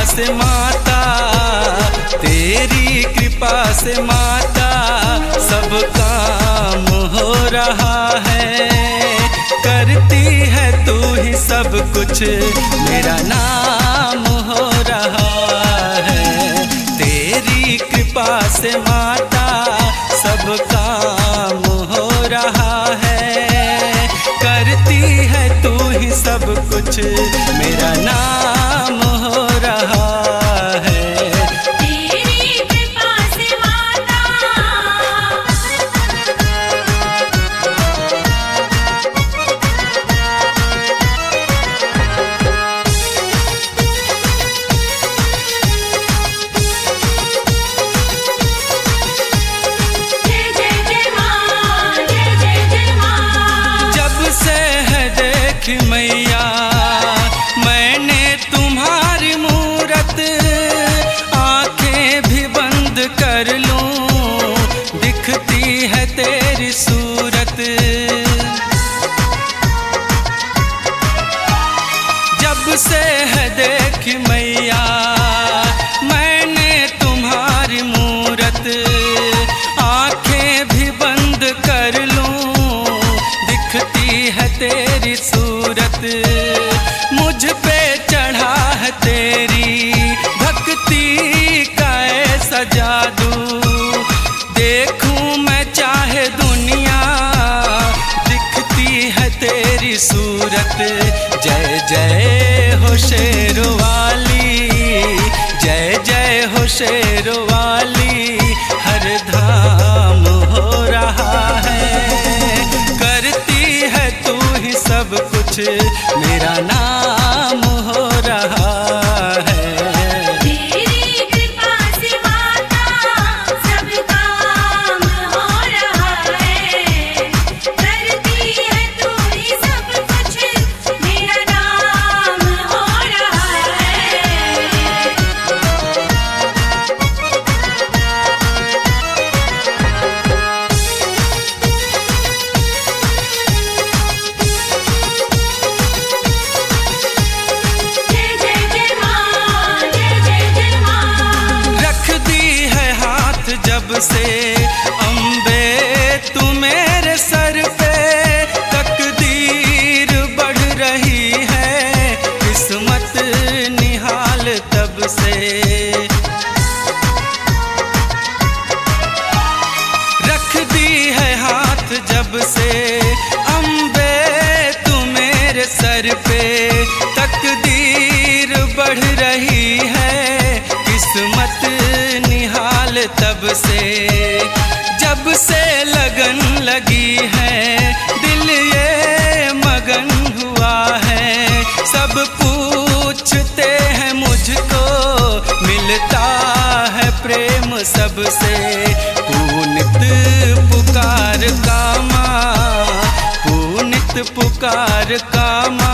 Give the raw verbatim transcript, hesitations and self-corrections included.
से माता, तेरी कृपा से माता सब काम हो रहा है। करती है तू ही सब कुछ, मेरा नाम हो रहा है। तेरी कृपा से माता सब काम हो रहा है। करती है तू ही सब कुछ, मेरा नाम हो रहा है। मैया मैंने तुम्हारी मूरत आंखें भी बंद कर लूं, दिखती है तेरी सूरत। जब से है देख मैया मैंने तुम्हारी मूरत, आंखें भी बंद कर लूं, दिखती है तेरी सूरत। मुझ पे चढ़ा है तेरी भक्ति का ऐसा जादू, देखूं मैं चाहे दुनिया, दिखती है तेरी सूरत। जय जय हो शेरों वाली, जय जय हो शेरों वाली, हर धाम हो रहा है। करती है तू ही सब कुछ, मेरा नाम हो रहा है। तेरी कृपा से माता सब काम हो रहा है। करती है तू ही सब कुछ, मेरा नाम हो रहा है। जब से अम्बे तू मेरे सर पे, तकदीर बढ़ रही है, किस्मत निहाल तब से। रख दी है हाथ जब से अम्बे तू मेरे सर पे, तकदीर बढ़ रही है, किस्मत निहाल तब से। जब से लगन लगी है दिल ये मगन हुआ है, सब पूछते हैं मुझको मिलता है प्रेम सबसे। पुनित पुकार कामा, पुनित पुकार कामा,